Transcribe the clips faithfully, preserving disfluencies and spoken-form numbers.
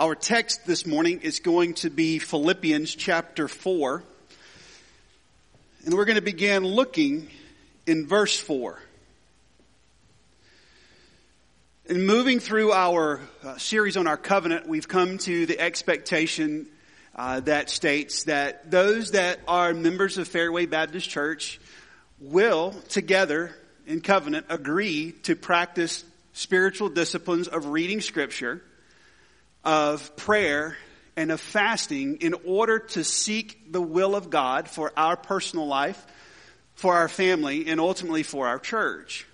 Our text this morning is going to be Philippians chapter four. And we're going to begin looking in verse four. In moving through our uh, series on our covenant, we've come to the expectation uh, that states that those that are members of Fairway Baptist Church will together in covenant agree to practice spiritual disciplines of reading Scripture, of prayer, and of fasting in order to seek the will of God for our personal life, for our family, and ultimately for our church.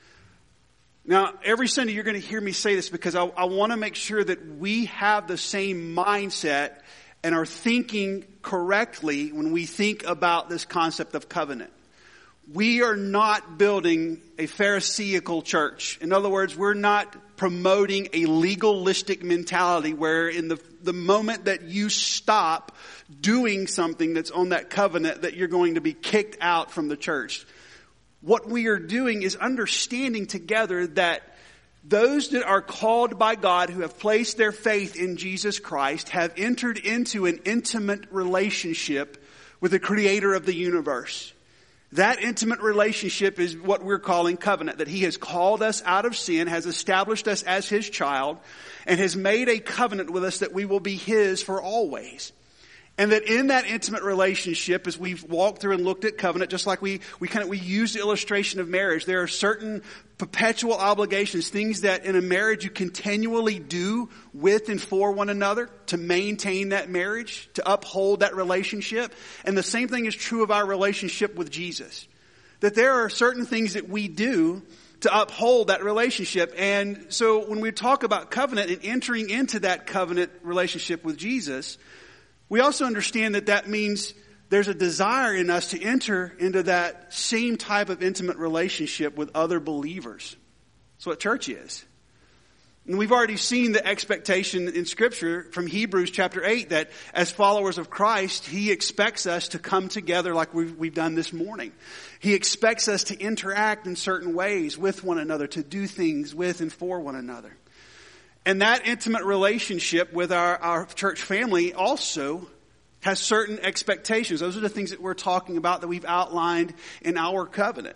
Now, every Sunday you're going to hear me say this because I, I want to make sure that we have the same mindset and are thinking correctly when we think about this concept of covenant. We are not building a Pharisaical church. In other words, we're not promoting a legalistic mentality where in the, the moment that you stop doing something that's on that covenant that you're going to be kicked out from the church. What we are doing is understanding together that those that are called by God who have placed their faith in Jesus Christ have entered into an intimate relationship with the Creator of the universe. That intimate relationship is what we're calling covenant, that He has called us out of sin, has established us as His child, and has made a covenant with us that we will be His for always. And that in that intimate relationship, as we've walked through and looked at covenant, just like we, we kind of, we use the illustration of marriage, there are certain perpetual obligations, things that in a marriage you continually do with and for one another to maintain that marriage, to uphold that relationship. And the same thing is true of our relationship with Jesus. That there are certain things that we do to uphold that relationship. And so when we talk about covenant and entering into that covenant relationship with Jesus, we also understand that that means there's a desire in us to enter into that same type of intimate relationship with other believers. That's what church is. And we've already seen the expectation in Scripture from Hebrews chapter eight that as followers of Christ, He expects us to come together like we've, we've done this morning. He expects us to interact in certain ways with one another, to do things with and for one another. And that intimate relationship with our, our church family also has certain expectations. Those are the things that we're talking about that we've outlined in our covenant.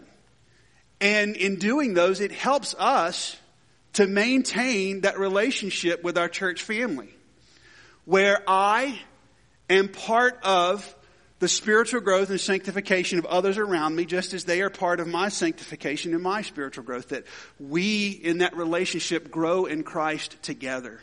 And in doing those, it helps us to maintain that relationship with our church family, where I am part of the spiritual growth and sanctification of others around me, just as they are part of my sanctification and my spiritual growth, that we in that relationship grow in Christ together.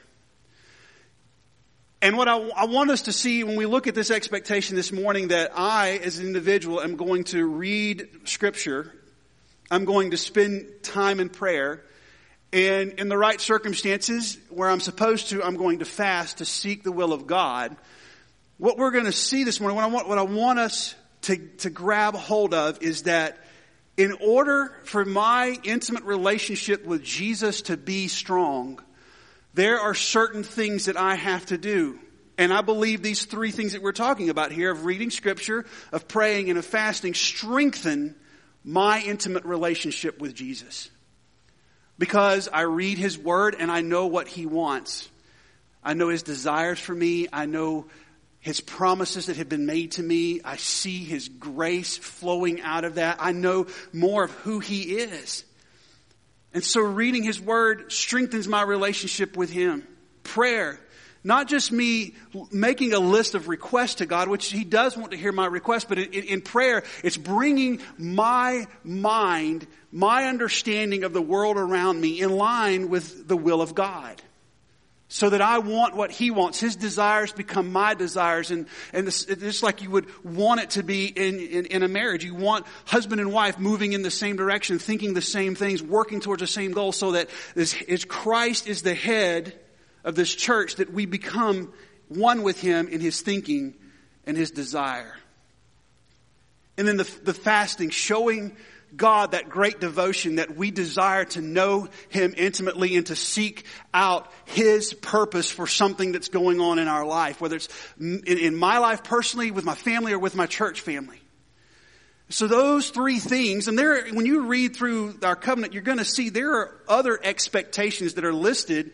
And what I, I want us to see when we look at this expectation this morning, that I as an individual am going to read Scripture, I'm going to spend time in prayer, and in the right circumstances where I'm supposed to, I'm going to fast to seek the will of God. What we're going to see this morning, what I want, what I want us to, to grab hold of is that in order for my intimate relationship with Jesus to be strong, there are certain things that I have to do. And I believe these three things that we're talking about here, of reading Scripture, of praying, and of fasting, strengthen my intimate relationship with Jesus. Because I read His Word and I know what He wants. I know His desires for me. I know His promises that have been made to me. I see His grace flowing out of that. I know more of who He is. And so reading His Word strengthens my relationship with Him. Prayer, not just me making a list of requests to God, which He does want to hear my requests, but in, in prayer, it's bringing my mind, my understanding of the world around me in line with the will of God. So that I want what He wants. His desires become my desires. And, and this, it's like you would want it to be in, in, in a marriage. You want husband and wife moving in the same direction, thinking the same things, working towards the same goal, so that this, as Christ is the head of this church, that we become one with Him in His thinking and His desire. And then the, the fasting, showing God that great devotion that we desire to know Him intimately and to seek out His purpose for something that's going on in our life, whether it's in, in my life personally, with my family, or with my church family. So those three things, and there, when you read through our covenant, you're going to see there are other expectations that are listed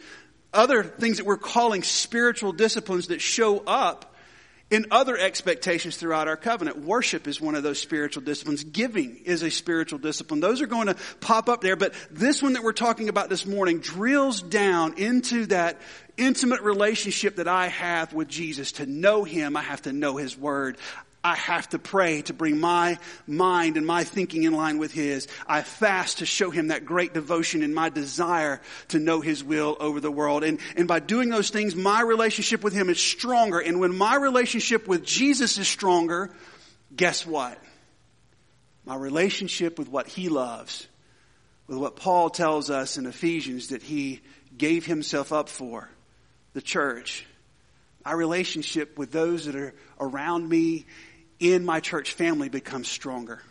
other things that we're calling spiritual disciplines that show up in other expectations throughout our covenant. Worship is one of those spiritual disciplines. Giving is a spiritual discipline. Those are going to pop up there. But this one that we're talking about this morning drills down into that intimate relationship that I have with Jesus. To know Him, I have to know His Word. I have to pray to bring my mind and my thinking in line with His. I fast to show Him that great devotion and my desire to know His will over the world. And, and by doing those things, my relationship with Him is stronger. And when my relationship with Jesus is stronger, guess what? My relationship with what He loves, with what Paul tells us in Ephesians that He gave Himself up for, the church. My relationship with those that are around me in my church family becomes stronger.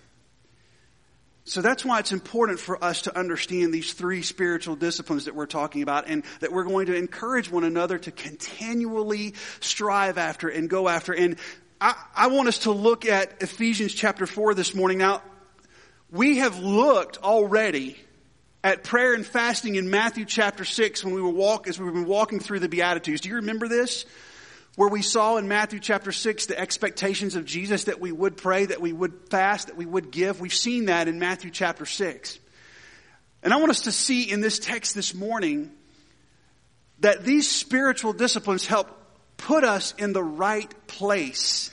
So that's why it's important for us to understand these three spiritual disciplines that we're talking about, and that we're going to encourage one another to continually strive after and go after. And I, I want us to look at Ephesians chapter four this morning. Now, we have looked already at prayer and fasting in Matthew chapter six when we were walk as we've been walking through the Beatitudes. Do you remember this? Where we saw in Matthew chapter six the expectations of Jesus, that we would pray, that we would fast, that we would give. We've seen that in Matthew chapter six. And I want us to see in this text this morning that these spiritual disciplines help put us in the right place,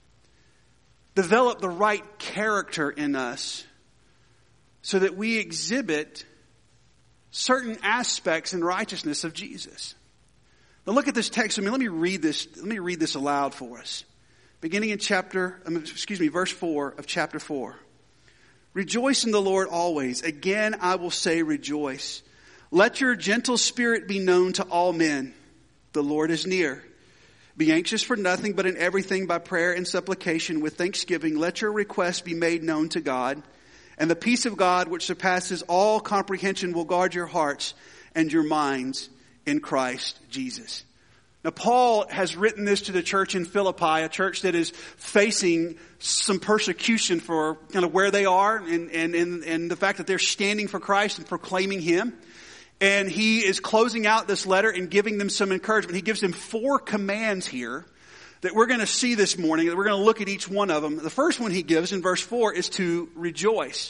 develop the right character in us, so that we exhibit certain aspects and righteousness of Jesus. Now look at this text. I mean, let me read this. Let me read this aloud for us. Beginning in chapter, excuse me, verse four of chapter four. Rejoice in the Lord always. Again, I will say rejoice. Let your gentle spirit be known to all men. The Lord is near. Be anxious for nothing, but in everything by prayer and supplication with thanksgiving, let your requests be made known to God. And the peace of God, which surpasses all comprehension, will guard your hearts and your minds in Christ Jesus. Now, Paul has written this to the church in Philippi, a church that is facing some persecution for kind of where they are and, and, and, and the fact that they're standing for Christ and proclaiming Him. And he is closing out this letter and giving them some encouragement. He gives them four commands here that we're going to see this morning, that we're going to look at each one of them. The first one he gives in verse four is to rejoice.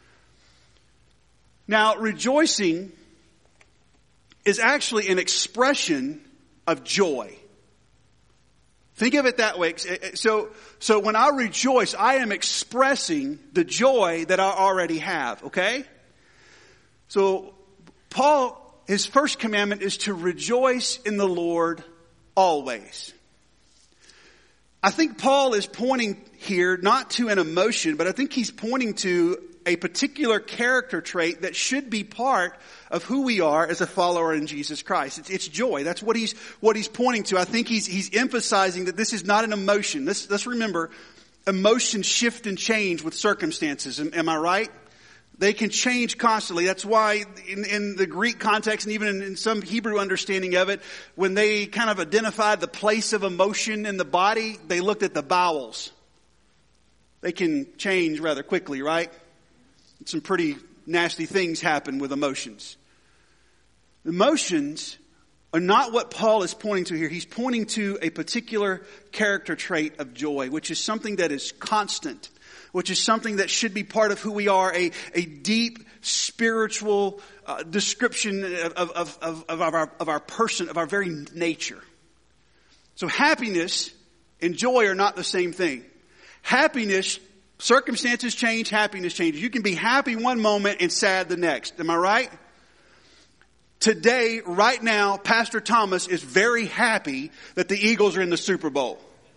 Now, rejoicing is actually an expression of joy. Think of it that way. So, so when I rejoice, I am expressing the joy that I already have, okay? So Paul, his first commandment is to rejoice in the Lord always. I think Paul is pointing here not to an emotion, but I think he's pointing to a particular character trait that should be part of who we are as a follower in Jesus Christ. It's, it's joy. That's what he's what he's pointing to. I think he's he's emphasizing that this is not an emotion. Let's, let's remember, emotions shift and change with circumstances. Am, am I right? They can change constantly. That's why in, in the Greek context and even in, in some Hebrew understanding of it, when they kind of identified the place of emotion in the body, they looked at the bowels. They can change rather quickly, right? Some pretty nasty things happen with emotions. Emotions are not what Paul is pointing to here. He's pointing to a particular character trait of joy, which is something that is constant, which is something that should be part of who we are, a, a deep spiritual uh, description of, of, of, of, our, of our person, of our very nature. So happiness and joy are not the same thing. Happiness, circumstances change, happiness changes. You can be happy one moment and sad the next. Am I right? Today, right now, Pastor Thomas is very happy that the Eagles are in the Super Bowl.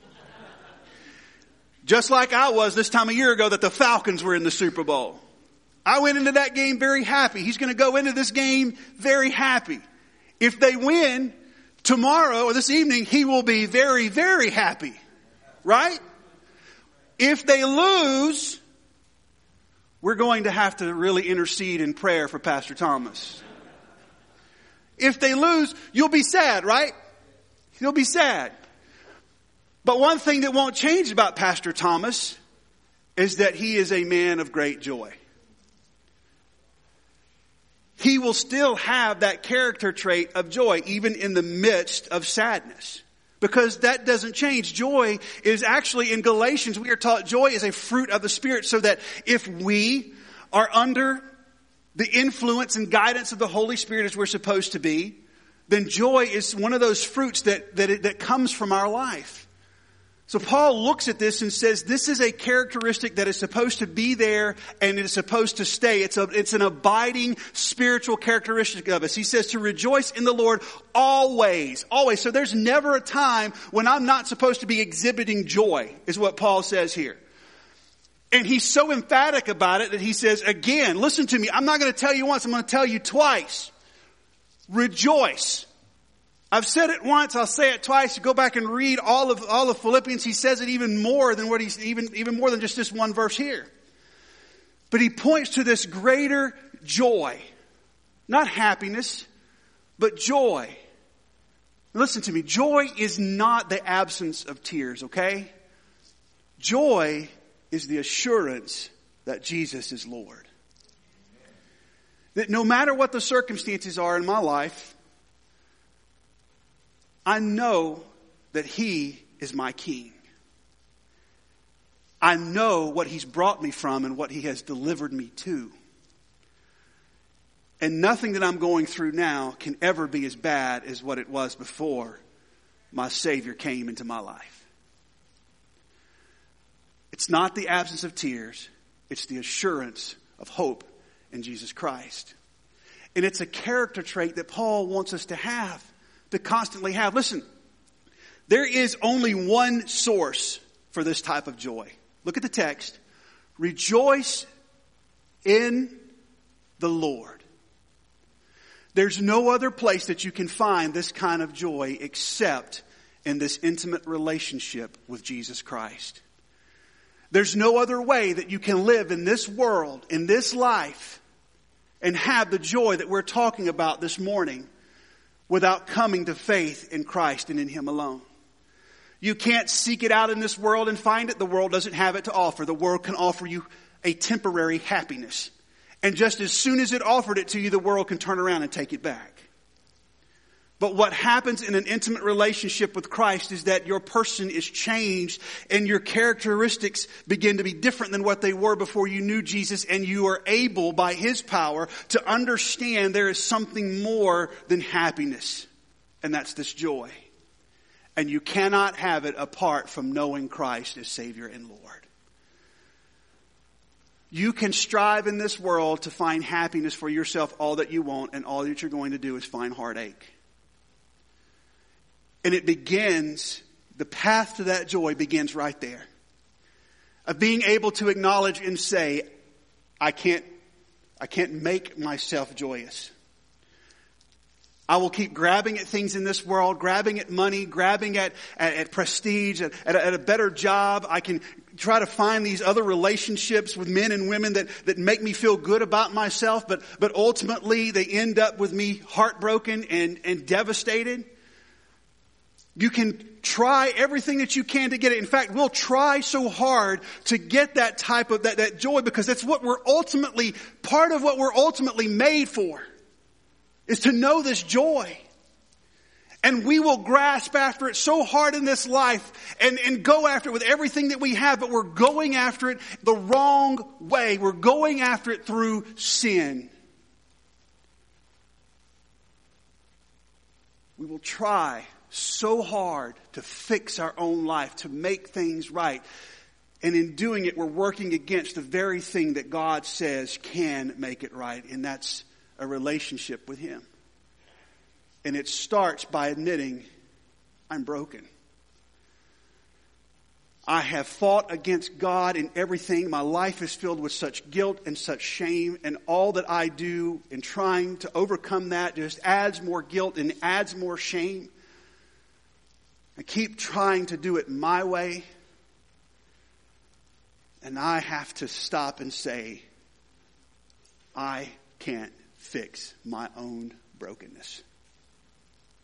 Just like I was this time a year ago that the Falcons were in the Super Bowl. I went into that game very happy. He's going to go into this game very happy. If they win tomorrow or this evening, he will be very, very happy. Right? If they lose, we're going to have to really intercede in prayer for Pastor Thomas. If they lose, you'll be sad, right? You'll be sad. But one thing that won't change about Pastor Thomas is that he is a man of great joy. he will still have that character trait of joy, even in the midst of sadness. Because that doesn't change. Joy is actually, in Galatians, we are taught joy is a fruit of the Spirit, so that if we are under the influence and guidance of the Holy Spirit as we're supposed to be, then joy is one of those fruits that, that, that comes from our life. So Paul looks at this and says, this is a characteristic that is supposed to be there and it is supposed to stay. It's a, it's an abiding spiritual characteristic of us. He says to rejoice in the Lord always, always. So there's never a time when I'm not supposed to be exhibiting joy, is what Paul says here. And he's so emphatic about it that he says, again, listen to me. I'm not going to tell you once. I'm going to tell you twice. Rejoice. I've said it once, I'll say it twice. You go back and read all of all of Philippians. He says it even more than what he's even even more than just this one verse here. But he points to this greater joy, not happiness, but joy. Listen to me. Joy is not the absence of tears, okay? Joy is the assurance that Jesus is Lord. That no matter what the circumstances are in my life, I know that He is my King. I know what He's brought me from and what He has delivered me to. And nothing that I'm going through now can ever be as bad as what it was before my Savior came into my life. It's not the absence of tears. It's the assurance of hope in Jesus Christ. And it's a character trait that Paul wants us to have. To constantly have. Listen, there is only one source for this type of joy. Look at the text. Rejoice in the Lord. There's no other place that you can find this kind of joy except in this intimate relationship with Jesus Christ. There's no other way that you can live in this world, in this life, and have the joy that we're talking about this morning without coming to faith in Christ and in Him alone. You can't seek it out in this world and find it. The world doesn't have it to offer. The world can offer you a temporary happiness. And just as soon as it offered it to you, the world can turn around and take it back. But what happens in an intimate relationship with Christ is that your person is changed and your characteristics begin to be different than what they were before you knew Jesus, and you are able by His power to understand there is something more than happiness, and that's this joy. And you cannot have it apart from knowing Christ as Savior and Lord. You can strive in this world to find happiness for yourself all that you want, and all that you're going to do is find heartache. And it begins, the path to that joy begins right there. Of being able to acknowledge and say, I can't, I can't make myself joyous. I will keep grabbing at things in this world, grabbing at money, grabbing at, at, at prestige, at, at, a, at a better job. I can try to find these other relationships with men and women that, that make me feel good about myself, but, but ultimately they end up with me heartbroken and, and devastated. You can try everything that you can to get it. In fact, we'll try so hard to get that type of, that, that joy, because that's what we're ultimately, part of what we're ultimately made for, is to know this joy. And we will grasp after it so hard in this life and, and go after it with everything that we have, but we're going after it the wrong way. We're going after it through sin. We will try so hard to fix our own life, to make things right. And in doing it, we're working against the very thing that God says can make it right. And that's a relationship with Him. And it starts by admitting, I'm broken. I have fought against God in everything. My life is filled with such guilt and such shame. And all that I do in trying to overcome that just adds more guilt and adds more shame. I keep trying to do it my way. And I have to stop and say, I can't fix my own brokenness.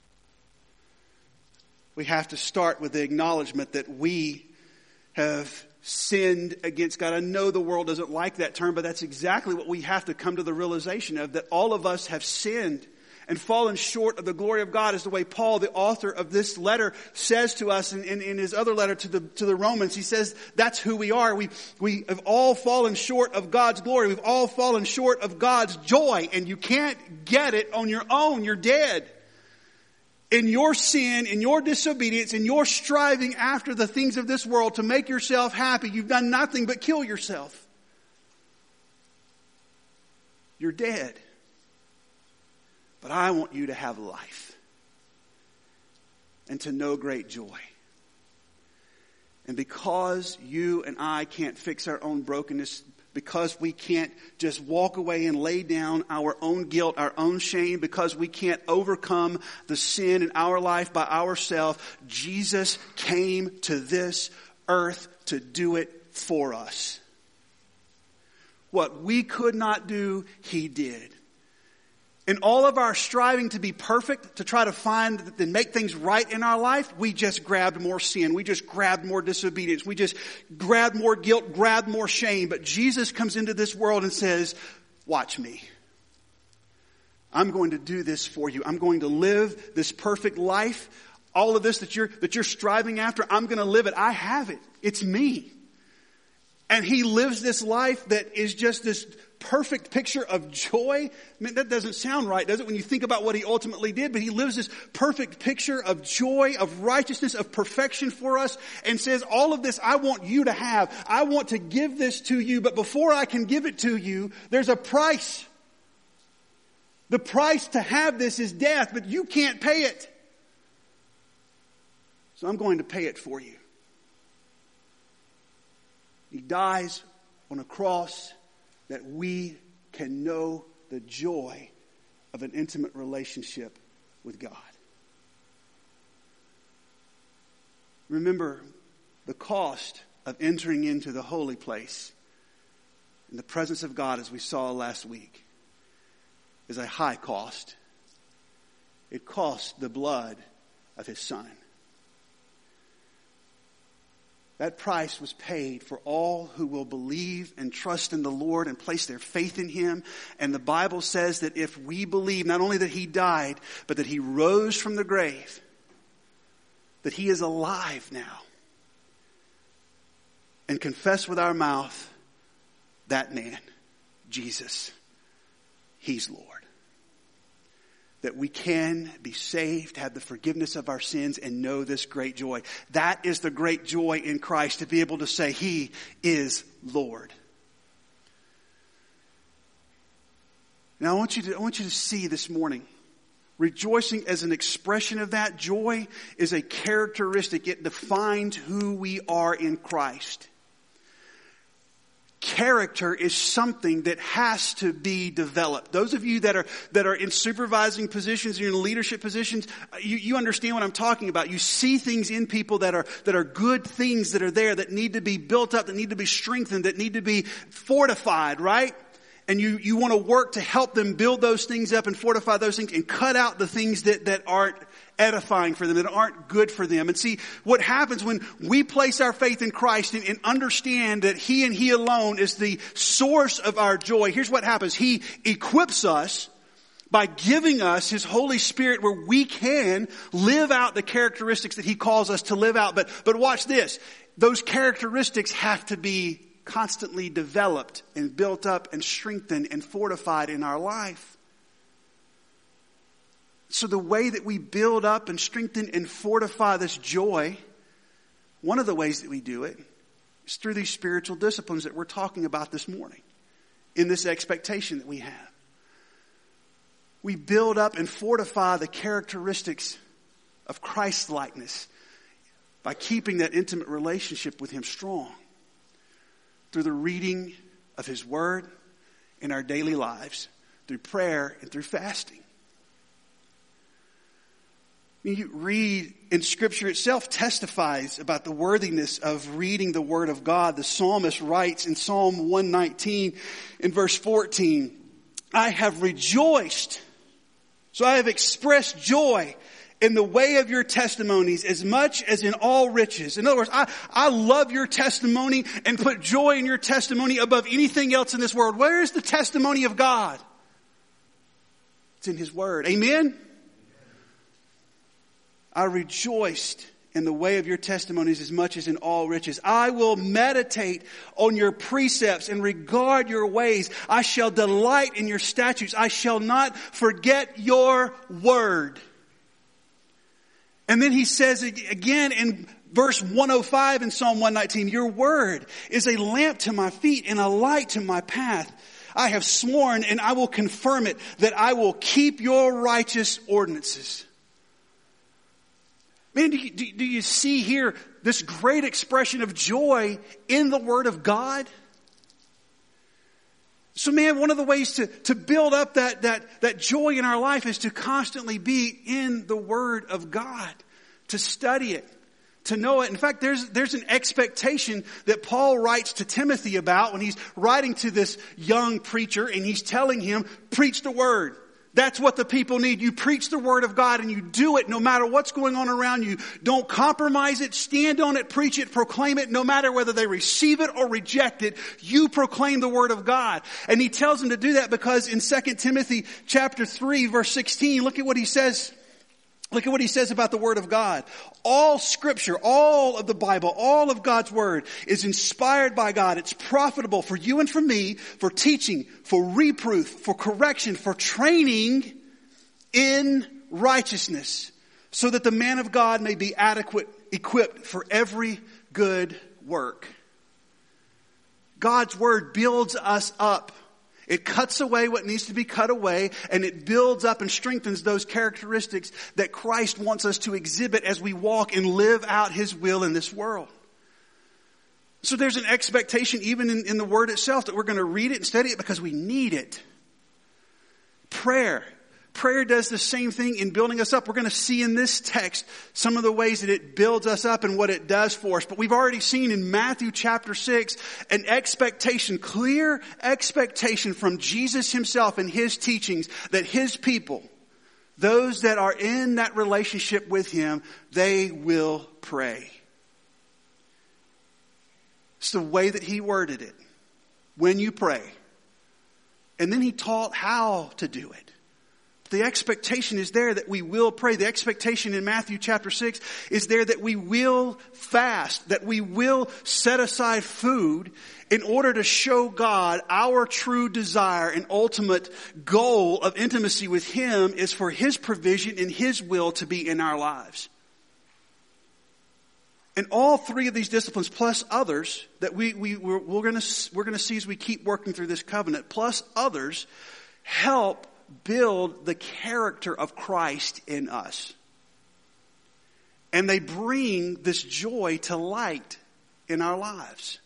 We have to start with the acknowledgement that we have sinned against God. I know the world doesn't like that term, but that's exactly what we have to come to the realization of, that all of us have sinned and fallen short of the glory of God, is the way Paul, the author of this letter, says to us in, in, in his other letter to the to the Romans. He says that's who we are. We we have all fallen short of God's glory. We've all fallen short of God's joy, and you can't get it on your own. You're dead. In your sin, in your disobedience, in your striving after the things of this world to make yourself happy, you've done nothing but kill yourself. You're dead. But I want you to have life and to know great joy. And because you and I can't fix our own brokenness, because we can't just walk away and lay down our own guilt, our own shame, because we can't overcome the sin in our life by ourselves, Jesus came to this earth to do it for us. What we could not do, He did. In all of our striving to be perfect, to try to find and make things right in our life, we just grabbed more sin. We just grabbed more disobedience. We just grabbed more guilt, grabbed more shame. But Jesus comes into this world and says, watch me. I'm going to do this for you. I'm going to live this perfect life. All of this that you're, that you're striving after, I'm going to live it. I have it. It's me. And He lives this life that is just this perfect picture of joy. I mean, that doesn't sound right, does it, when you think about what He ultimately did? But He lives this perfect picture of joy, of righteousness, of perfection for us, and says, all of this I want you to have. I want to give this to you, but before I can give it to you, there's a price. The price to have this is death, but you can't pay it. So I'm going to pay it for you. He dies on a cross that we can know the joy of an intimate relationship with God. Remember, the cost of entering into the holy place in the presence of God, as we saw last week, is a high cost. It cost the blood of His Son. That price was paid for all who will believe and trust in the Lord and place their faith in Him. And the Bible says that if we believe not only that He died, but that He rose from the grave, that He is alive now, and confess with our mouth that man, Jesus, He's Lord. That we can be saved, have the forgiveness of our sins, and know this great joy. That is the great joy in Christ, to be able to say He is Lord. Now I want you to, I want you to see this morning, rejoicing as an expression of that joy is a characteristic. It defines who we are in Christ. Character is something that has to be developed. Those of you that are that are in supervising positions, you're in leadership positions, you, you understand what I'm talking about. You see things in people that are that are good things that are there, that need to be built up, that need to be strengthened, that need to be fortified, right? And you, you want to work to help them build those things up and fortify those things and cut out the things that, that aren't edifying for them, that aren't good for them. And see, what happens when we place our faith in Christ and, and understand that He and He alone is the source of our joy, here's what happens. He equips us by giving us His Holy Spirit, where we can live out the characteristics that He calls us to live out. But, but watch this. Those characteristics have to be constantly developed and built up and strengthened and fortified in our life. So the way that we build up and strengthen and fortify this joy, one of the ways that we do it is through these spiritual disciplines that we're talking about this morning, in this expectation that we have. We build up and fortify the characteristics of Christ-likeness by keeping that intimate relationship with Him strong through the reading of His Word in our daily lives, through prayer and through fasting. You read in Scripture itself testifies about the worthiness of reading the Word of God. The psalmist writes in Psalm one nineteen in verse fourteen, I have rejoiced, so I have expressed joy in the way of your testimonies as much as in all riches. In other words, I, I love your testimony and put joy in your testimony above anything else in this world. Where is the testimony of God? It's in His Word. Amen? I rejoiced in the way of your testimonies as much as in all riches. I will meditate on your precepts and regard your ways. I shall delight in your statutes. I shall not forget your word. And then he says again in verse one oh five in Psalm one nineteen, your word is a lamp to my feet and a light to my path. I have sworn and I will confirm it that I will keep your righteous ordinances. Man, do you, do you see here this great expression of joy in the Word of God? So man, one of the ways to, to build up that, that, that joy in our life is to constantly be in the Word of God, to study it, to know it. In fact, there's, there's an expectation that Paul writes to Timothy about when he's writing to this young preacher and he's telling him, preach the Word. That's what the people need. You preach the Word of God and you do it no matter what's going on around you. Don't compromise it. Stand on it. Preach it. Proclaim it. No matter whether they receive it or reject it, you proclaim the Word of God. And he tells them to do that because in Second Timothy chapter three verse sixteen, look at what he says. Look at what he says about the Word of God. All Scripture, all of the Bible, all of God's Word is inspired by God. It's profitable for you and for me, for teaching, for reproof, for correction, for training in righteousness, so that the man of God may be adequate, equipped for every good work. God's Word builds us up. It cuts away what needs to be cut away, and it builds up and strengthens those characteristics that Christ wants us to exhibit as we walk and live out His will in this world. So there's an expectation even in, in the Word itself that we're going to read it and study it because we need it. Prayer. Prayer does the same thing in building us up. We're going to see in this text some of the ways that it builds us up and what it does for us. But we've already seen in Matthew chapter six an expectation, clear expectation from Jesus Himself and His teachings that His people, those that are in that relationship with Him, they will pray. It's the way that He worded it. When you pray. And then He taught how to do it. The expectation is there that we will pray. The expectation in Matthew chapter six is there that we will fast, that we will set aside food in order to show God our true desire and ultimate goal of intimacy with Him is for His provision and His will to be in our lives. And all three of these disciplines, plus others that we, we, we're, we're going to we're going to see as we keep working through this covenant, plus others, help build the character of Christ in us. And they bring this joy to light in our lives.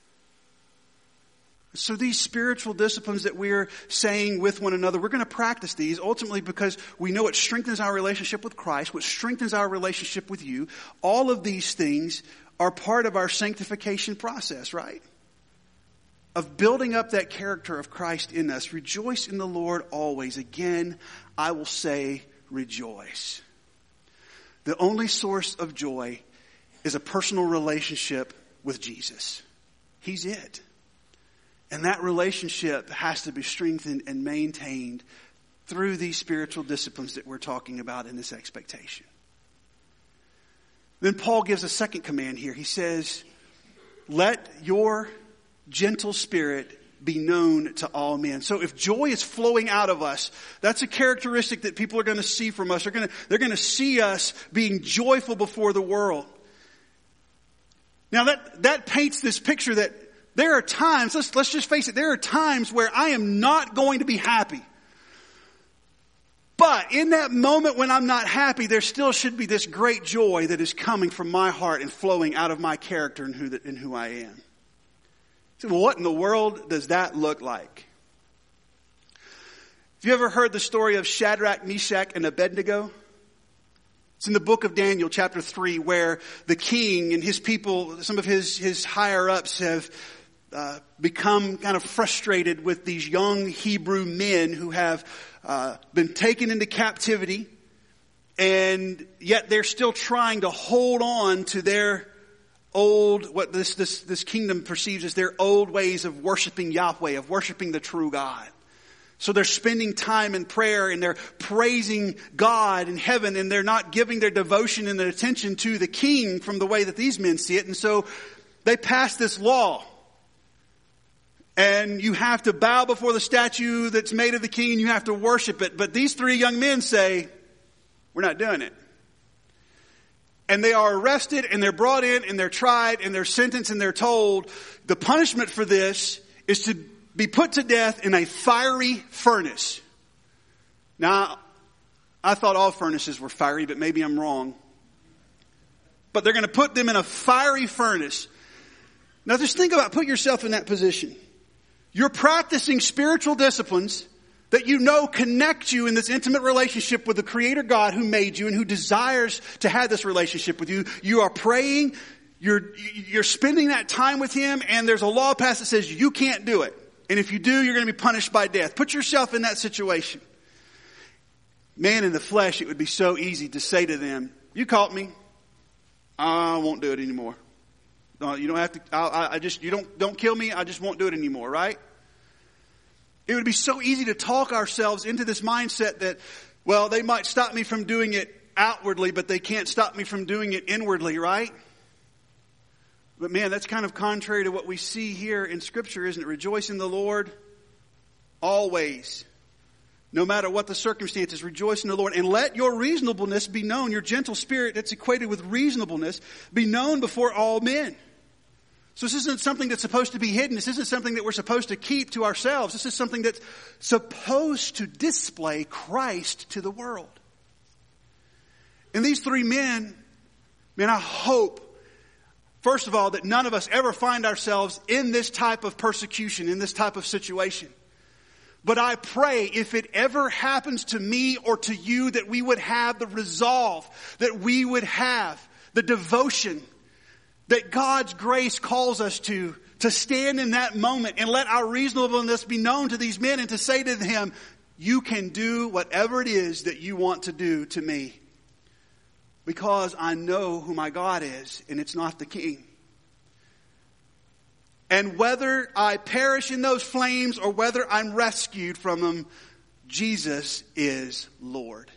So these spiritual disciplines that we're saying with one another, we're going to practice these ultimately because we know it strengthens our relationship with Christ, which strengthens our relationship with you. All of these things are part of our sanctification process, right? Of building up that character of Christ in us. Rejoice in the Lord always. Again, I will say rejoice. The only source of joy is a personal relationship with Jesus. He's it. And that relationship has to be strengthened and maintained through these spiritual disciplines that we're talking about in this expectation. Then Paul gives a second command here. He says, let your gentle spirit be known to all men. So if joy is flowing out of us, that's a characteristic that people are going to see from us. They're going to, they're going to see us being joyful before the world. Now that, that paints this picture that there are times, let's, let's just face it, there are times where I am not going to be happy. But in that moment when I'm not happy, there still should be this great joy that is coming from my heart and flowing out of my character and who, the, and who I am. So well, what in the world does that look like? Have you ever heard the story of Shadrach, Meshach, and Abednego? It's in the book of Daniel, chapter three, where the king and his people, some of his, his higher-ups have uh, become kind of frustrated with these young Hebrew men who have uh, been taken into captivity And yet they're still trying to hold on to their old, what this, this, this kingdom perceives as their old ways of worshiping Yahweh, of worshiping the true God. So they're spending time in prayer and they're praising God in heaven, and they're not giving their devotion and their attention to the king from the way that these men see it. And so they pass this law. And you have to bow before the statue that's made of the king and you have to worship it. But these three young men say, we're not doing it. And they are arrested and they're brought in and they're tried and they're sentenced and they're told the punishment for this is to be put to death in a fiery furnace. Now, I thought all furnaces were fiery, but maybe I'm wrong. But they're going to put them in a fiery furnace. Now just think about, put yourself in that position. You're practicing spiritual disciplines that you know connect you in this intimate relationship with the Creator God who made you and who desires to have this relationship with you. You are praying, you're, you're spending that time with Him, and there's a law passed that says you can't do it. And if you do, you're going to be punished by death. Put yourself in that situation. Man, in the flesh, it would be so easy to say to them, you caught me. I won't do it anymore. No, you don't have to, I, I just, you don't, don't kill me. I just won't do it anymore, right? It would be so easy to talk ourselves into this mindset that, well, they might stop me from doing it outwardly, but they can't stop me from doing it inwardly, right? But man, that's kind of contrary to what we see here in Scripture, isn't it? Rejoice in the Lord always. No matter what the circumstances, rejoice in the Lord. And let your reasonableness be known, your gentle spirit that's equated with reasonableness, be known before all men. So this isn't something that's supposed to be hidden. This isn't something that we're supposed to keep to ourselves. This is something that's supposed to display Christ to the world. And these three men, man, I hope, first of all, that none of us ever find ourselves in this type of persecution, in this type of situation. But I pray if it ever happens to me or to you that we would have the resolve, that we would have the devotion that God's grace calls us to, to stand in that moment and let our reasonableness be known to these men and to say to them, you can do whatever it is that you want to do to me. Because I know who my God is, and it's not the king. And whether I perish in those flames or whether I'm rescued from them, Jesus is Lord.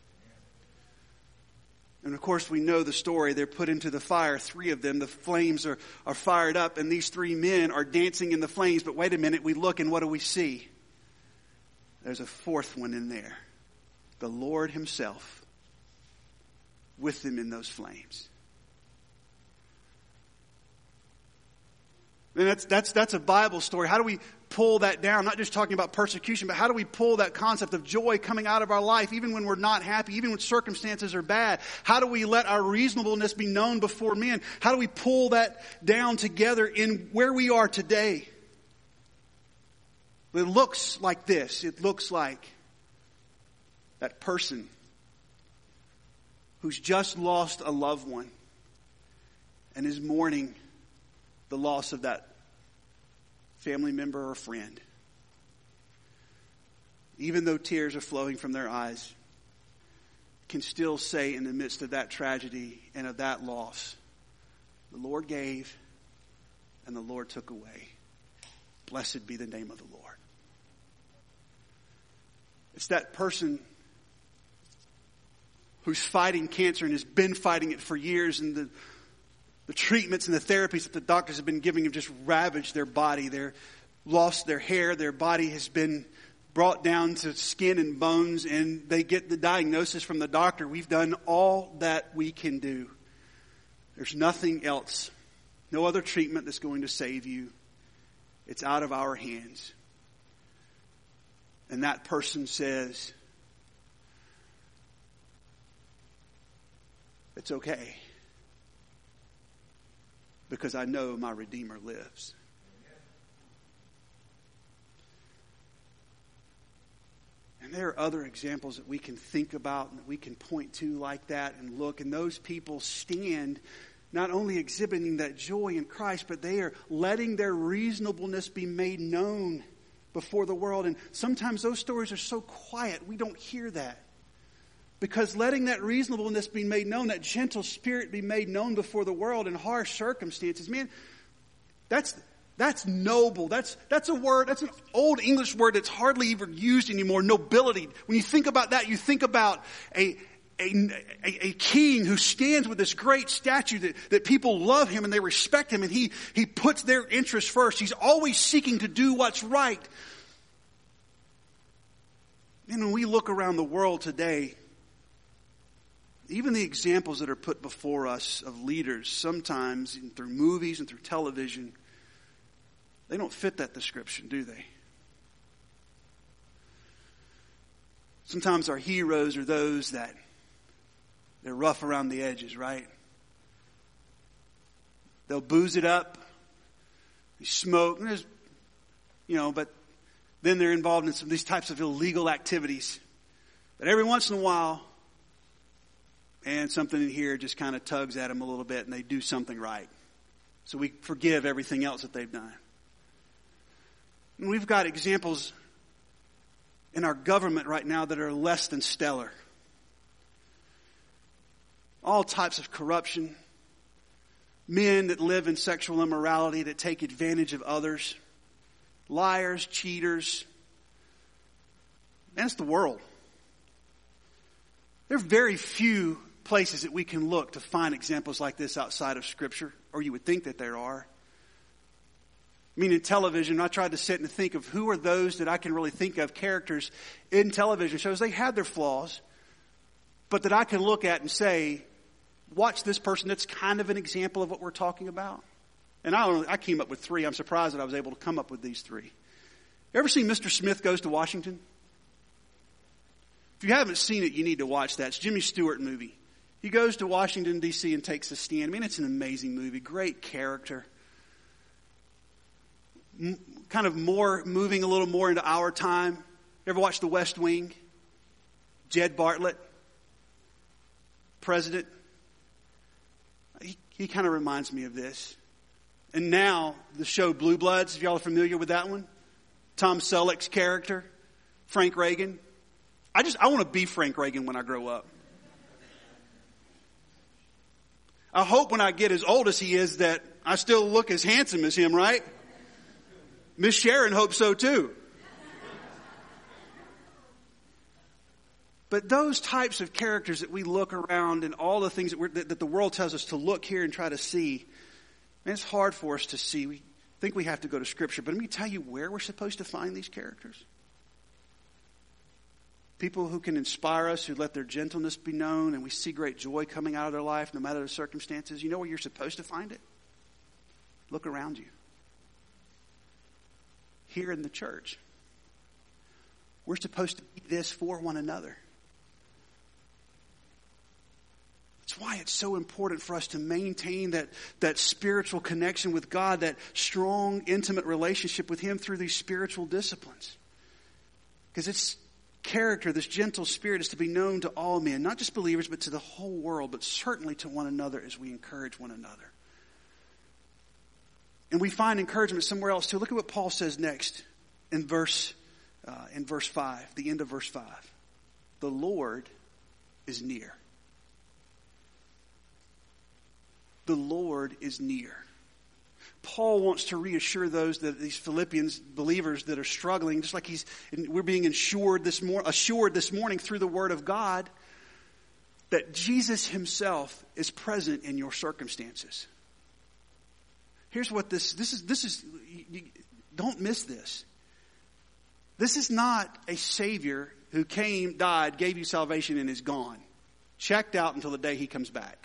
And of course we know the story. They're put into the fire, three of them. The flames are, are fired up and these three men are dancing in the flames. But wait a minute, we look and what do we see? There's a fourth one in there. The Lord Himself with them in those flames. And that's, that's, that's a Bible story. How do we pull that down? Not just talking about persecution, but how do we pull that concept of joy coming out of our life, even when we're not happy, even when circumstances are bad? How do we let our reasonableness be known before men? How do we pull that down together in where we are today? It looks like this. It looks like that person who's just lost a loved one and is mourning the loss of that family member or friend. Even though tears are flowing from their eyes, can still say in the midst of that tragedy and of that loss, the Lord gave and the Lord took away. Blessed be the name of the Lord. It's that person who's fighting cancer and has been fighting it for years, and the The treatments and the therapies that the doctors have been giving have just ravaged their body. They've lost their hair. Their body has been brought down to skin and bones. And they get the diagnosis from the doctor. We've done all that we can do. There's nothing else. No other treatment that's going to save you. It's out of our hands. And that person says, it's okay. Because I know my Redeemer lives. And there are other examples that we can think about and that we can point to like that and look. And those people stand not only exhibiting that joy in Christ, but they are letting their reasonableness be made known before the world. And sometimes those stories are so quiet, we don't hear that. Because letting that reasonableness be made known, that gentle spirit be made known before the world in harsh circumstances, man, that's that's noble. That's that's a word, that's an old English word that's hardly even used anymore, nobility. When you think about that, you think about a a, a, a king who stands with this great statue that, that people love him and they respect him, and he, he puts their interests first. He's always seeking to do what's right. And when we look around the world today, even the examples that are put before us of leaders, sometimes through movies and through television, they don't fit that description, do they? Sometimes our heroes are those that they're rough around the edges, right? They'll booze it up, they smoke, and there's, you know, but then they're involved in some of these types of illegal activities. But every once in a while, and something in here just kind of tugs at them a little bit and they do something right. So we forgive everything else that they've done. And we've got examples in our government right now that are less than stellar. All types of corruption. Men that live in sexual immorality, that take advantage of others. Liars, cheaters. And it's the world. There are very few places that we can look to find examples like this outside of Scripture, or you would think that there are. I mean, in television, I tried to sit and think of who are those that I can really think of, characters in television shows. They had their flaws, but that I can look at and say, watch this person that's kind of an example of what we're talking about. And I, only, I came up with three. I'm surprised that I was able to come up with these three. You ever seen Mister Smith Goes to Washington? If you haven't seen it, you need to watch that. It's a Jimmy Stewart movie. He goes to Washington, D C and takes a stand. I mean, it's an amazing movie. Great character. M- kind of more, moving a little more into our time. You ever watch The West Wing? Jed Bartlett, president. He, he kind of reminds me of this. And now, the show Blue Bloods, if y'all are familiar with that one. Tom Selleck's character, Frank Reagan. I just, I want to be Frank Reagan when I grow up. I hope when I get as old as he is that I still look as handsome as him, right? Miss Sharon hopes so too. But those types of characters that we look around and all the things that, we're, that, that the world tells us to look here and try to see, man, it's hard for us to see. We think we have to go to Scripture. But let me tell you where we're supposed to find these characters. People who can inspire us, who let their gentleness be known, and we see great joy coming out of their life no matter the circumstances. You know where you're supposed to find it? Look around you. Here in the church. We're supposed to be this for one another. That's why it's so important for us to maintain that, that spiritual connection with God, that strong, intimate relationship with Him through these spiritual disciplines. Because it's character, this gentle spirit, is to be known to all men, not just believers, but to the whole world, but certainly to one another as we encourage one another. And we find encouragement somewhere else too. Look at what Paul says next in verse uh, in verse five, the end of verse five. The Lord is near. The Lord is near. Paul wants to reassure those that these Philippians believers that are struggling, just like he's we're being assured this mor- assured this morning through the Word of God, that Jesus Himself is present in your circumstances. Here's what this this is. This is you, you, don't miss this. This is not a Savior who came, died, gave you salvation, and is gone, checked out until the day He comes back.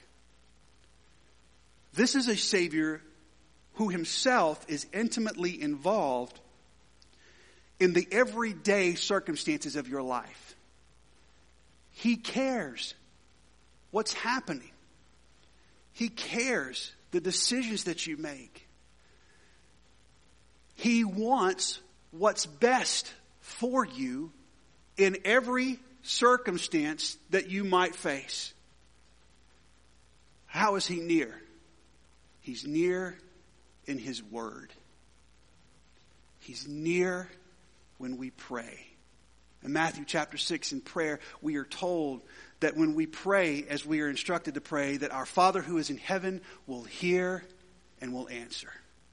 This is a Savior who Himself is intimately involved in the everyday circumstances of your life. He cares what's happening. He cares the decisions that you make. He wants what's best for you in every circumstance that you might face. How is He near? He's near in His Word. He's near when we pray In Matthew chapter six in prayer, we are told that when we pray as we are instructed to pray, that our Father who is in heaven will hear and will answer.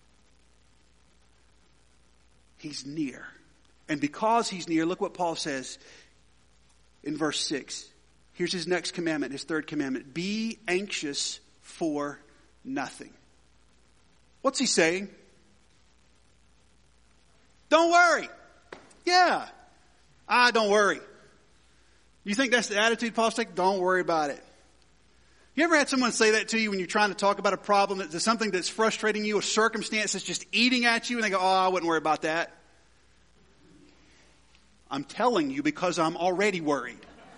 He's near. And because he's near, look what Paul says in verse six. Here's his next commandment, his third commandment. Be anxious for nothing. What's he saying? Don't worry. Yeah. Ah, don't worry. You think that's the attitude Paul's taking? Don't worry about it. You ever had someone say that to you when you're trying to talk about a problem, that there's something that's frustrating you, a circumstance that's just eating at you, and they go, oh, I wouldn't worry about that. I'm telling you because I'm already worried.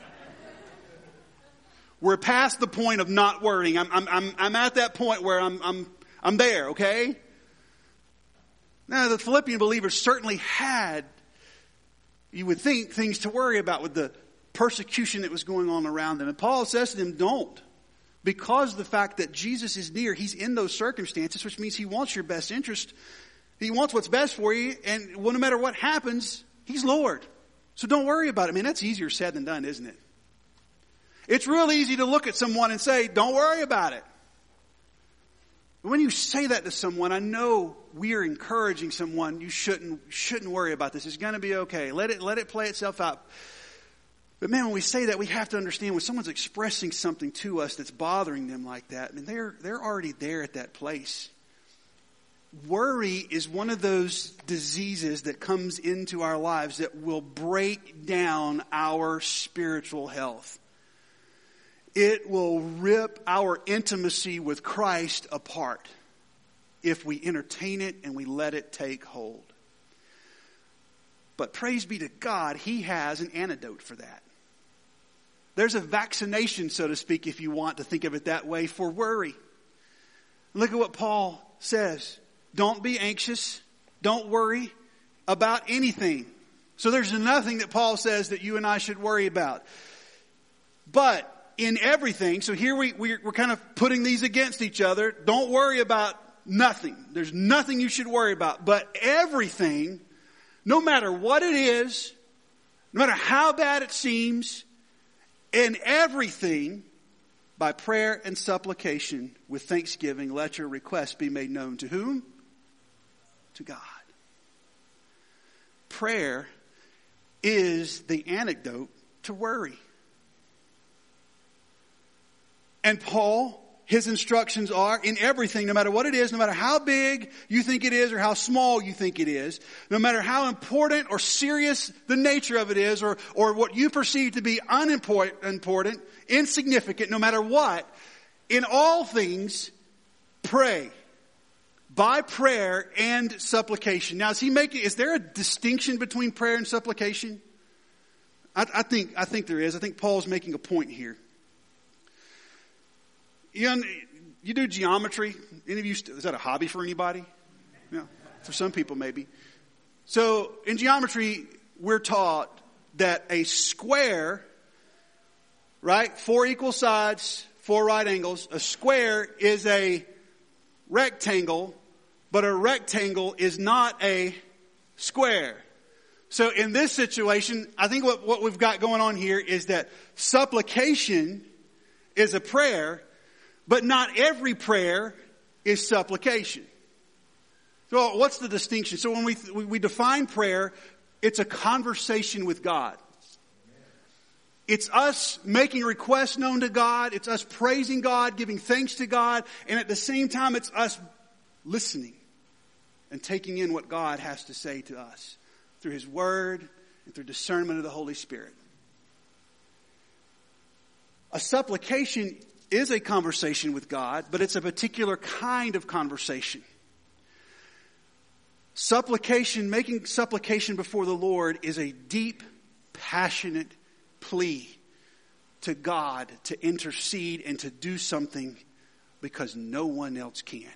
We're past the point of not worrying. I'm, I'm, I'm, I'm at that point where I'm, I'm, I'm there, okay? Now, the Philippian believers certainly had, you would think, things to worry about with the persecution that was going on around them. And Paul says to them, don't. Because of the fact that Jesus is near, he's in those circumstances, which means he wants your best interest. He wants what's best for you, and well, no matter what happens, he's Lord. So don't worry about it. I mean, that's easier said than done, isn't it? It's real easy to look at someone and say, don't worry about it. But when you say that to someone, I know we are encouraging someone, you shouldn't shouldn't worry about this. It's going to be okay. Let it let it play itself out. But man, when we say that, we have to understand when someone's expressing something to us that's bothering them like that, I mean, they're they're already there at that place. Worry is one of those diseases that comes into our lives that will break down our spiritual health. It will rip our intimacy with Christ apart if we entertain it and we let it take hold. But praise be to God, he has an antidote for that. There's a vaccination, so to speak, if you want to think of it that way, for worry. Look at what Paul says. Don't be anxious. Don't worry about anything. So there's nothing that Paul says that you and I should worry about. But in everything, so here we, we're, we're kind of putting these against each other. Don't worry about nothing. There's nothing you should worry about. But everything, no matter what it is, no matter how bad it seems, in everything, by prayer and supplication with thanksgiving, let your requests be made known to whom? To God. Prayer is the antidote to worry. And Paul, his instructions are in everything, no matter what it is, no matter how big you think it is or how small you think it is, no matter how important or serious the nature of it is, or, or what you perceive to be unimportant, insignificant, no matter what, in all things, pray. By prayer and supplication. Now, is he making, is there a distinction between prayer and supplication? I, I think, I think there is. I think Paul's making a point here. You know, you do geometry. Any of you, is that a hobby for anybody? Yeah, for some people maybe. So in geometry, we're taught that a square, right, four equal sides, four right angles. A square is a rectangle, but a rectangle is not a square. So in this situation, I think what, what we've got going on here is that supplication is a prayer, but not every prayer is supplication. So what's the distinction? So when we, we define prayer, it's a conversation with God. It's us making requests known to God. It's us praising God, giving thanks to God. And at the same time, it's us listening and taking in what God has to say to us through His Word and through discernment of the Holy Spirit. A supplication is a conversation with God, but it's a particular kind of conversation. Supplication, making supplication before the Lord is a deep, passionate plea to God to intercede and to do something because no one else can.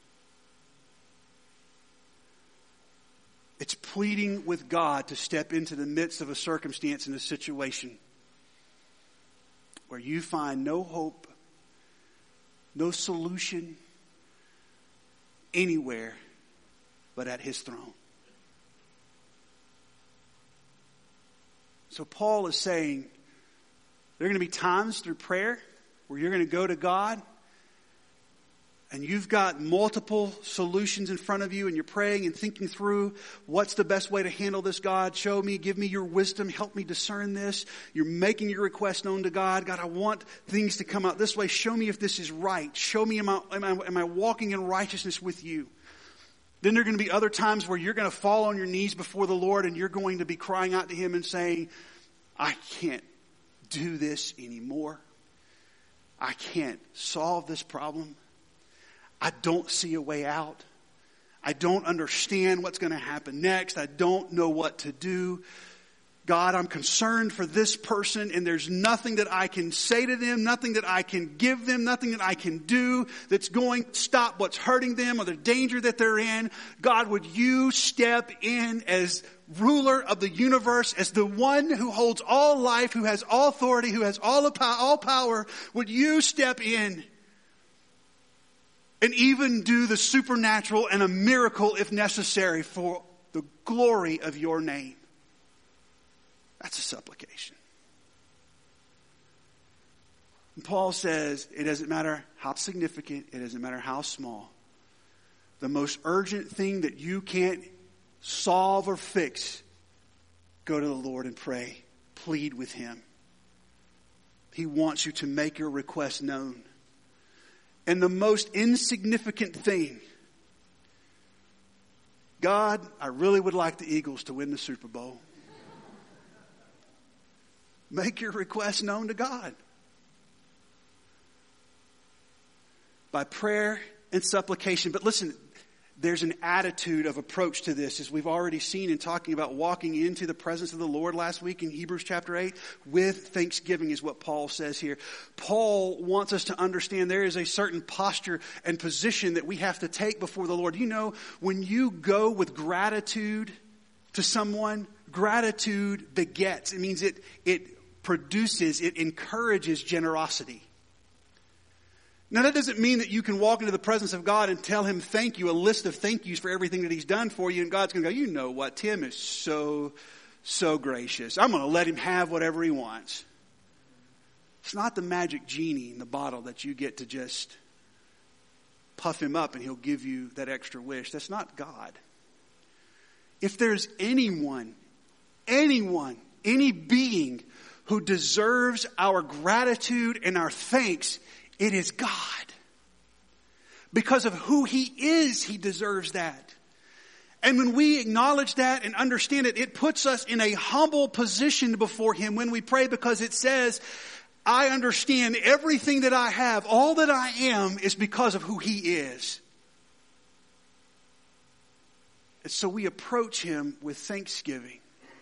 It's pleading with God to step into the midst of a circumstance and a situation where you find no hope, no solution anywhere but at His throne. So Paul is saying there are going to be times through prayer where you're going to go to God and you've got multiple solutions in front of you and you're praying and thinking through what's the best way to handle this, God. Show me, give me your wisdom, help me discern this. You're making your request known to God. God, I want things to come out this way. Show me if this is right. Show me, am I, am I, am I walking in righteousness with you? Then there are going to be other times where you're going to fall on your knees before the Lord and you're going to be crying out to Him and saying, I can't do this anymore. I can't solve this problem. I don't see a way out. I don't understand what's going to happen next. I don't know what to do. God, I'm concerned for this person and there's nothing that I can say to them, nothing that I can give them, nothing that I can do that's going to stop what's hurting them or the danger that they're in. God, would you step in as ruler of the universe, as the one who holds all life, who has all authority, who has all, all power? Would you step in and even do the supernatural and a miracle if necessary for the glory of your name? That's a supplication. And Paul says it doesn't matter how significant, it doesn't matter how small. The most urgent thing that you can't solve or fix, go to the Lord and pray. Plead with Him. He wants you to make your request known. And the most insignificant thing, God, I really would like the Eagles to win the Super Bowl. Make your request known to God. By prayer and supplication. But listen, there's an attitude of approach to this, as we've already seen in talking about walking into the presence of the Lord last week in Hebrews chapter eight. With thanksgiving is what Paul says here. Paul wants us to understand there is a certain posture and position that we have to take before the Lord. You know, when you go with gratitude to someone, gratitude begets. It means it, it produces, it encourages generosity. Now that doesn't mean that you can walk into the presence of God and tell Him thank you, a list of thank yous for everything that He's done for you, and God's going to go, you know what, Tim is so, so gracious. I'm going to let him have whatever he wants. It's not the magic genie in the bottle that you get to just puff him up and He'll give you that extra wish. That's not God. If there's anyone, anyone, any being who deserves our gratitude and our thanks, it is God. Because of who He is, He deserves that. And when we acknowledge that and understand it, it puts us in a humble position before Him when we pray, because it says, I understand everything that I have, all that I am, is because of who He is. And so we approach Him with thanksgiving.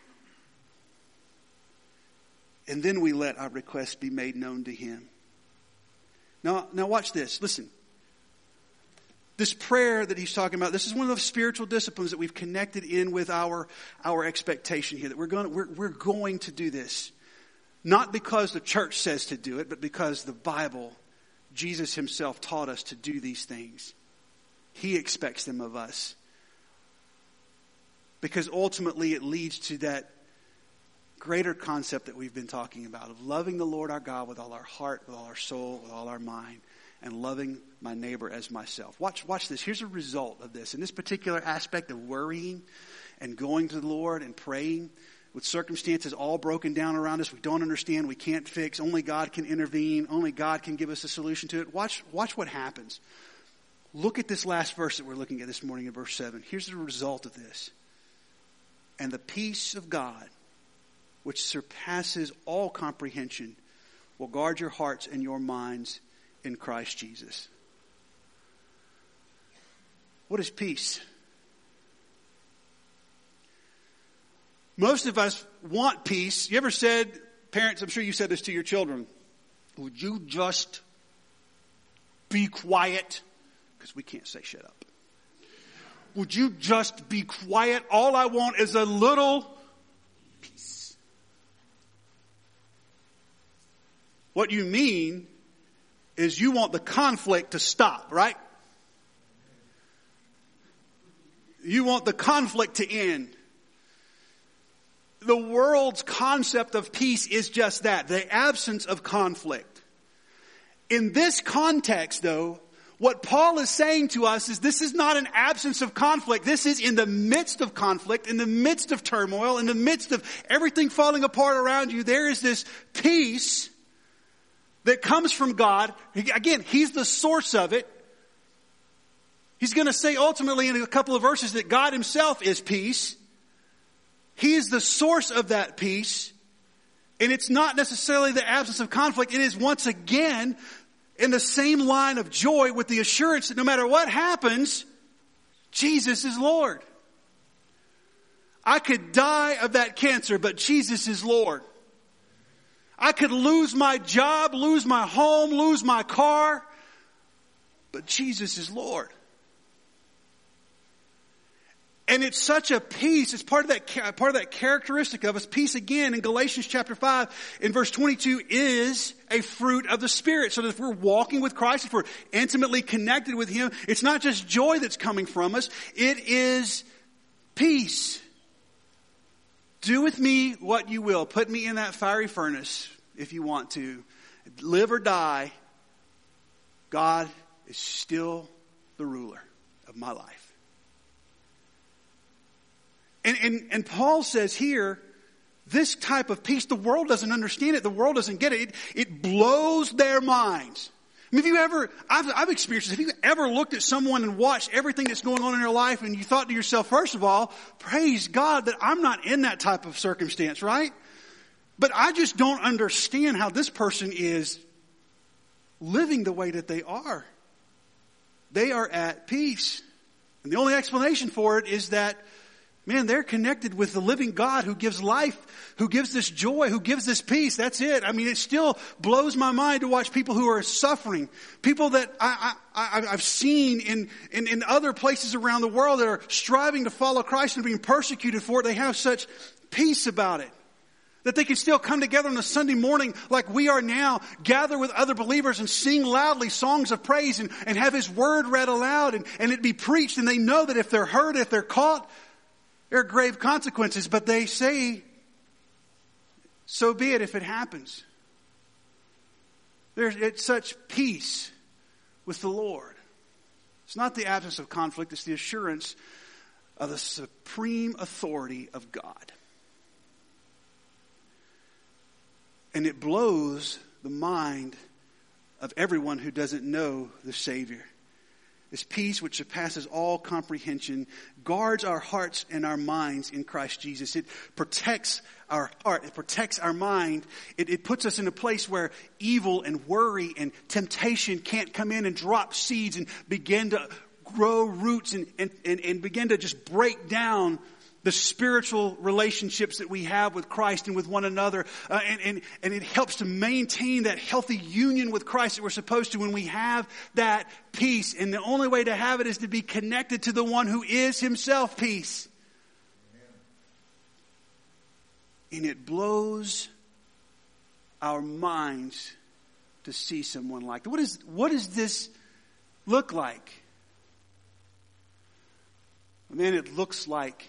And then we let our requests be made known to Him. Now, now watch this. Listen. This prayer that he's talking about, this is one of those spiritual disciplines that we've connected in with our, our expectation here. That we're going, we're, we're going to do this. Not because the church says to do it, but because the Bible, Jesus Himself taught us to do these things. He expects them of us. Because ultimately it leads to that greater concept that we've been talking about of loving the Lord our God with all our heart, with all our soul, with all our mind, and loving my neighbor as myself. Watch, watch this. Here's a result of this. In this particular aspect of worrying and going to the Lord and praying with circumstances all broken down around us, we don't understand, we can't fix, only God can intervene, only God can give us a solution to it. Watch, watch what happens. Look at this last verse that we're looking at this morning in verse seven. Here's the result of this. And the peace of God, which surpasses all comprehension, will guard your hearts and your minds in Christ Jesus. What is peace? Most of us want peace. You ever said, parents, I'm sure you said this to your children, would you just be quiet? Because we can't say shut up. Would you just be quiet? All I want is a little peace. What you mean is you want the conflict to stop, right? You want the conflict to end. the world's concept of peace is just that, the absence of conflict. In this context, though, what Paul is saying to us is this is not an absence of conflict. This is in the midst of conflict, in the midst of turmoil, in the midst of everything falling apart around you. There is this peace that comes from God. Again, He's the source of it. He's going to say ultimately in a couple of verses that God Himself is peace. He is the source of that peace. And it's not necessarily the absence of conflict. It is once again in the same line of joy with the assurance that no matter what happens, Jesus is Lord. I could die of that cancer, but Jesus is Lord. I could lose my job, lose my home, lose my car, but Jesus is Lord. And it's such a peace. It's part of that, part of that characteristic of us. Peace, again, in Galatians chapter five, in verse twenty-two, is a fruit of the Spirit. So that if we're walking with Christ, if we're intimately connected with Him, it's not just joy that's coming from us. It is peace. Do with me what you will. Put me in that fiery furnace if you want to. Live or die, God is still the ruler of my life. And, and, and Paul says here, this type of peace, the world doesn't understand it. The world doesn't get it. It, it blows their minds. I mean, have you ever, I've, I've experienced this. Have you ever looked at someone and watched everything that's going on in their life and you thought to yourself, first of all, praise God that I'm not in that type of circumstance, right? But I just don't understand how this person is living the way that they are. They are at peace. And the only explanation for it is that, man, they're connected with the living God who gives life, who gives this joy, who gives this peace. That's it. I mean, it still blows my mind to watch people who are suffering. People that I, I, I've seen in, in, in other places around the world that are striving to follow Christ and being persecuted for it. They have such peace about it. That they can still come together on a Sunday morning like we are now, gather with other believers and sing loudly songs of praise and, and have His Word read aloud and, and it be preached. And they know that if they're hurt, if they're caught, there are grave consequences, but they say, so be it if it happens. There's it's such peace with the Lord. It's not the absence of conflict, it's the assurance of the supreme authority of God. And it blows the mind of everyone who doesn't know the Savior. This peace which surpasses all comprehension guards our hearts and our minds in Christ Jesus. It protects our heart. It protects our mind. It, it puts us in a place where evil and worry and temptation can't come in and drop seeds and begin to grow roots and, and, and, and begin to just break down the spiritual relationships that we have with Christ and with one another. Uh, and, and, and it helps to maintain that healthy union with Christ that we're supposed to when we have that peace. And the only way to have it is to be connected to the one who is Himself peace. And it blows our minds to see someone like that. What is, what does this look like? Man, it looks like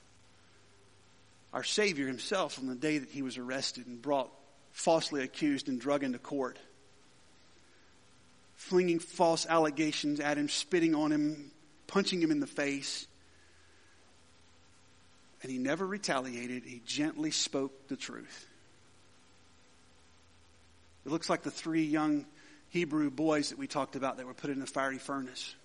our Savior Himself on the day that He was arrested and brought falsely accused and drug into court. Flinging false allegations at Him, spitting on Him, punching Him in the face. And He never retaliated. He gently spoke the truth. It looks like the three young Hebrew boys that we talked about that were put in the fiery furnace.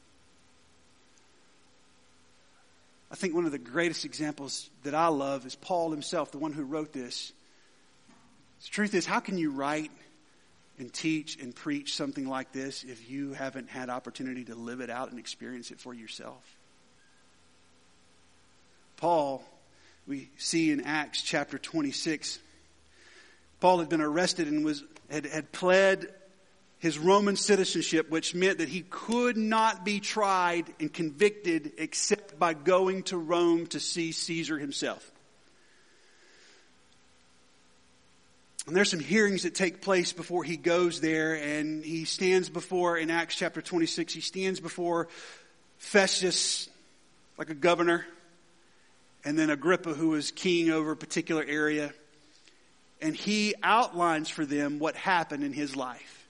I think one of the greatest examples that I love is Paul himself, the one who wrote this. The truth is, how can you write and teach and preach something like this if you haven't had opportunity to live it out and experience it for yourself? Paul, we see in Acts chapter twenty-six, Paul had been arrested and was had, had pled his Roman citizenship, which meant that he could not be tried and convicted except by going to Rome to see Caesar himself. And there's some hearings that take place before he goes there, and he stands before, in Acts chapter twenty-six, he stands before Festus like a governor, and then Agrippa, who was king over a particular area. And he outlines for them what happened in his life.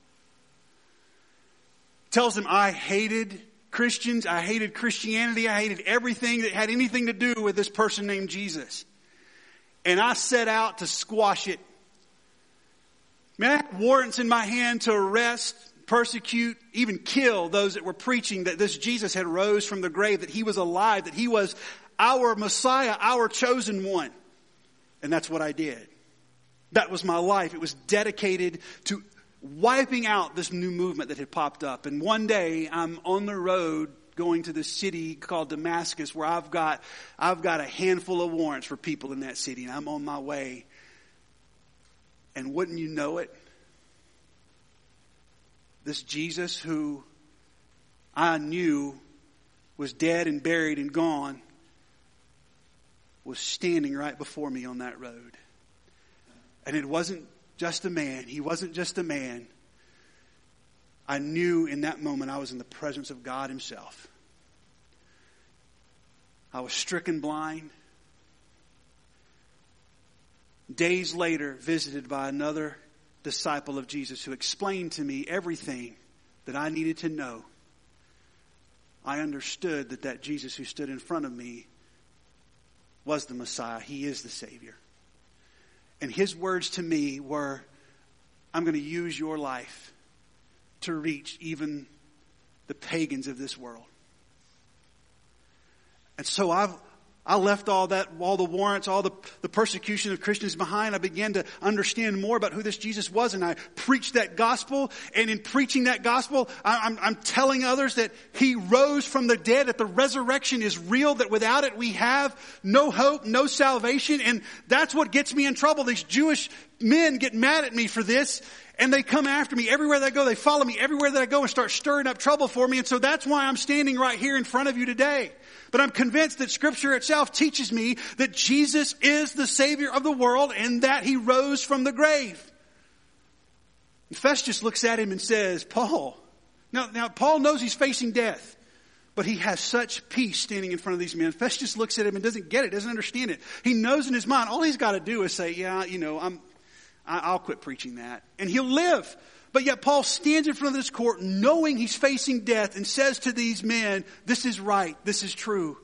Tells them, I hated Christians. I hated Christianity. I hated everything that had anything to do with this person named Jesus. And I set out to squash it. Man, I had warrants in my hand to arrest, persecute, even kill those that were preaching that this Jesus had rose from the grave, that he was alive, that he was our Messiah, our chosen one. And that's what I did. That was my life. It was dedicated to wiping out this new movement that had popped up. And one day I'm on the road going to this city called Damascus, where I've got, I've got a handful of warrants for people in that city, and I'm on my way. And wouldn't you know it? This Jesus who I knew was dead and buried and gone was standing right before me on that road. And it wasn't just a man. He wasn't just a man. I knew in that moment I was in the presence of God himself. I was stricken blind. Days later, visited by another disciple of Jesus who explained to me everything that I needed to know. I understood that that Jesus who stood in front of me was the Messiah. He is the Savior. And his words to me were, I'm going to use your life to reach even the pagans of this world. And so I've, I left all that, all the warrants, all the, the persecution of Christians behind. I began to understand more about who this Jesus was, and I preached that gospel. And in preaching that gospel, I, I'm, I'm telling others that he rose from the dead, that the resurrection is real, that without it we have no hope, no salvation. And that's what gets me in trouble. These Jewish men get mad at me for this, and they come after me everywhere that I go. They follow me everywhere that I go and start stirring up trouble for me. And so that's why I'm standing right here in front of you today. But I'm convinced that Scripture itself teaches me that Jesus is the Savior of the world and that he rose from the grave. And Festus looks at him and says, Paul. Now, now Paul knows he's facing death, but he has such peace standing in front of these men. Festus looks at him and doesn't get it, doesn't understand it. He knows in his mind, all he's got to do is say, yeah, you know, I'm, I'll quit preaching that. And he'll live. But yet Paul stands in front of this court knowing he's facing death and says to these men, this is right, this is true.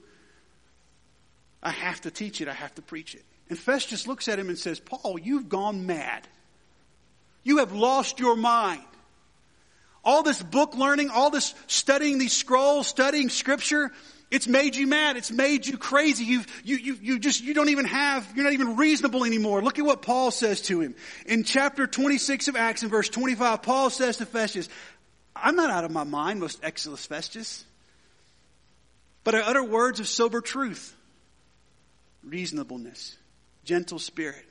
I have to teach it, I have to preach it. And Festus looks at him and says, Paul, you've gone mad. You have lost your mind. All this book learning, all this studying these scrolls, studying Scripture, it's made you mad. It's made you crazy. You've, you, you, you just, you don't even have, you're not even reasonable anymore. Look at what Paul says to him. In chapter twenty-six of Acts, in verse twenty-five, Paul says to Festus, I'm not out of my mind, most excellent Festus, but I utter words of sober truth, reasonableness, gentle spirit.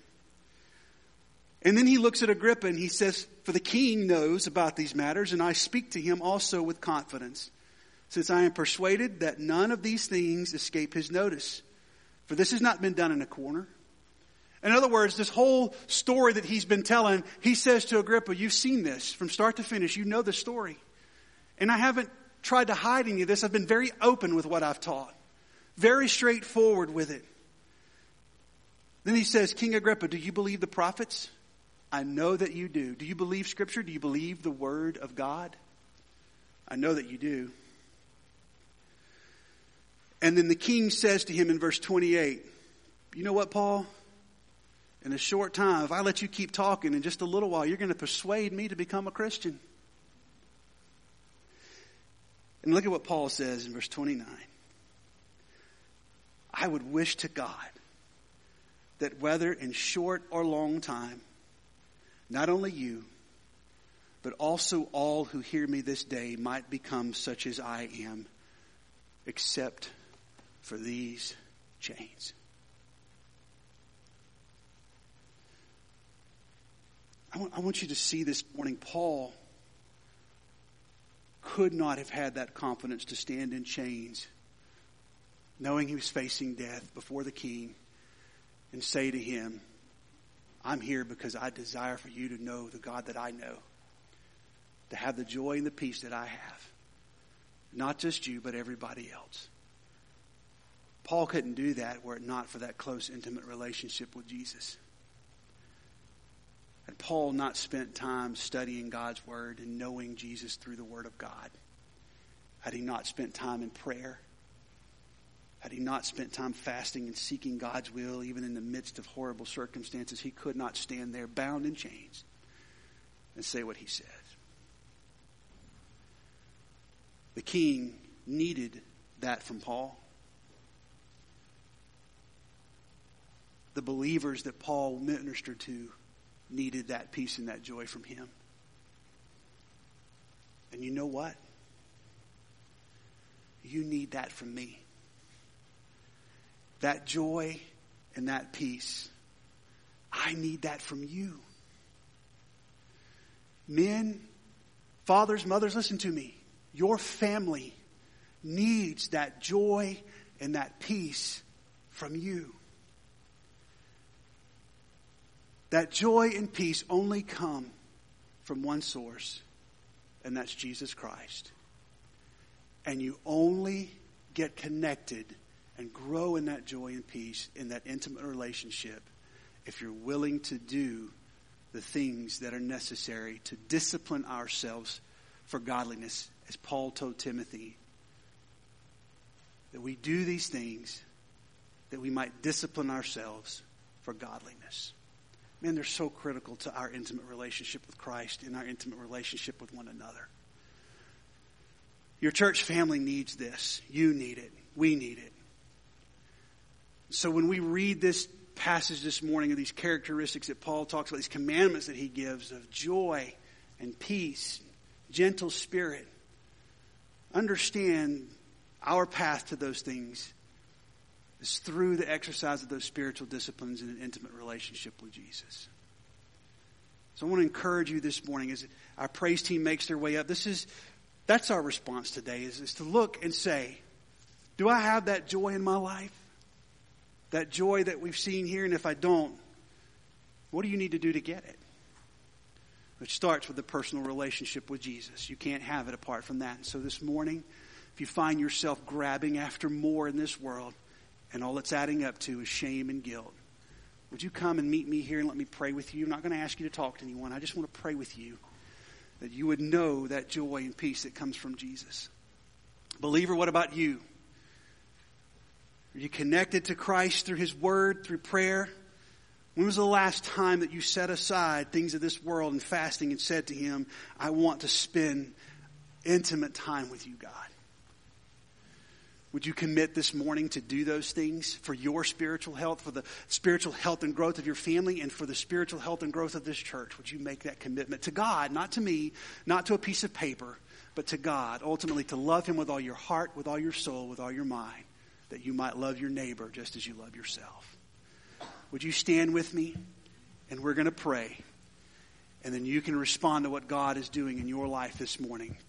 And then he looks at Agrippa and he says, for the king knows about these matters, and I speak to him also with confidence, since I am persuaded that none of these things escape his notice. For this has not been done in a corner. In other words, this whole story that he's been telling, he says to Agrippa, you've seen this from start to finish. You know the story. And I haven't tried to hide any of this. I've been very open with what I've taught. Very straightforward with it. Then he says, King Agrippa, do you believe the prophets? I know that you do. Do you believe Scripture? Do you believe the Word of God? I know that you do. And then the king says to him in verse twenty-eight, you know what, Paul? In a short time, if I let you keep talking, in just a little while, you're going to persuade me to become a Christian. And look at what Paul says in verse twenty-nine. I would wish to God that whether in short or long time, not only you, but also all who hear me this day might become such as I am, except for these chains. I want, I want you to see this morning, Paul could not have had that confidence to stand in chains, knowing he was facing death before the king, and say to him, I'm here because I desire for you to know the God that I know, to have the joy and the peace that I have. Not just you, but everybody else. Paul couldn't do that were it not for that close, intimate relationship with Jesus. Had Paul not spent time studying God's Word and knowing Jesus through the Word of God? Had he not spent time in prayer? Had he not spent time fasting and seeking God's will, even in the midst of horrible circumstances, he could not stand there bound in chains and say what he said. The king needed that from Paul. The believers that Paul ministered to needed that peace and that joy from him. And you know what? You need that from me. That joy and that peace. I need that from you. Men, fathers, mothers, listen to me. Your family needs that joy and that peace from you. That joy and peace only come from one source, and that's Jesus Christ. And you only get connected and grow in that joy and peace, in that intimate relationship, if you're willing to do the things that are necessary to discipline ourselves for godliness. As Paul told Timothy, that we do these things that we might discipline ourselves for godliness. Man, they're so critical to our intimate relationship with Christ and our intimate relationship with one another. Your church family needs this. You need it. We need it. So when we read this passage this morning of these characteristics that Paul talks about, these commandments that he gives of joy and peace, gentle spirit, understand our path to those things is through the exercise of those spiritual disciplines in an intimate relationship with Jesus. So I want to encourage you this morning as our praise team makes their way up. This is, that's our response today, is, is to look and say, do I have that joy in my life? That joy that we've seen here, and if I don't, what do you need to do to get it? Which starts with the personal relationship with Jesus. You can't have it apart from that. And so this morning, if you find yourself grabbing after more in this world, and all it's adding up to is shame and guilt, would you come and meet me here and let me pray with you? I'm not going to ask you to talk to anyone. I just want to pray with you that you would know that joy and peace that comes from Jesus. Believer, what about you? Are you connected to Christ through His Word, through prayer? When was the last time that you set aside things of this world and fasting and said to Him, I want to spend intimate time with you, God? Would you commit this morning to do those things for your spiritual health, for the spiritual health and growth of your family, and for the spiritual health and growth of this church? Would you make that commitment to God, not to me, not to a piece of paper, but to God, ultimately to love Him with all your heart, with all your soul, with all your mind, that you might love your neighbor just as you love yourself? Would you stand with me? And we're going to pray. And then you can respond to what God is doing in your life this morning.